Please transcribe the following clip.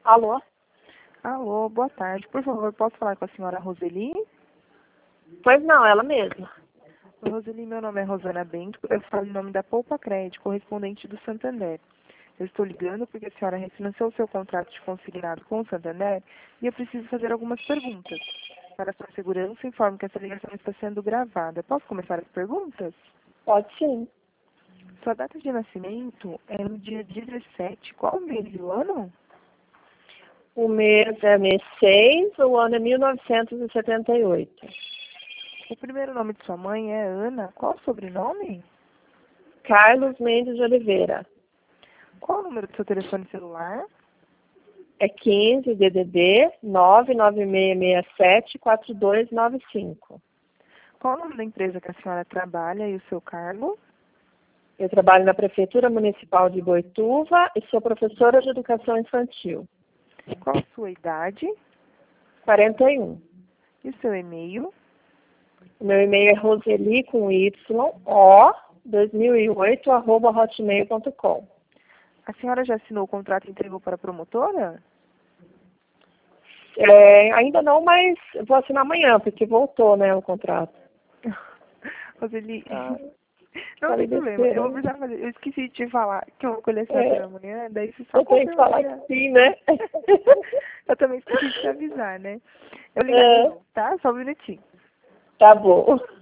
Alô? Alô, boa tarde. Por favor, posso falar com a senhora Roseli? Pois não, ela mesma. Oi, Roseli, meu nome é Rosana Bento. Eu falo em nome da Poupa Crédito, correspondente do Santander. Eu estou ligando porque a senhora refinanciou o seu contrato de consignado com o Santander e eu preciso fazer algumas perguntas. Para sua segurança, informo que essa ligação está sendo gravada. Posso começar as perguntas? Pode sim. Sua data de nascimento é no dia 17. Qual mês e o ano? O mês é mês 6, o ano é 1978. O primeiro nome de sua mãe é Ana. Qual o sobrenome? Carlos Mendes de Oliveira. Qual o número do seu telefone celular? É 15 DDD 99667-4295. Qual o nome da empresa que a senhora trabalha e o seu cargo? Eu trabalho na Prefeitura Municipal de Boituva e sou professora de Educação Infantil. Qual a sua idade 41. e o seu e-mail? O meu e-mail é roseli com o 2008 @hotmail.com. A senhora já assinou o contrato e entregou para a promotora? Ainda não, mas vou assinar amanhã, porque voltou, né, o contrato. Roseli, Ah, não tem falei problema. Eu besteira, vou né? precisar fazer. Eu esqueci de te falar que eu vou colher assinatura É, amanhã, daí você só eu tenho que confirma falar amanhã. que sim, né? Eu também esqueci de te avisar, né? Eu ligar de É, novo, tá? Só um minutinho. tá bom.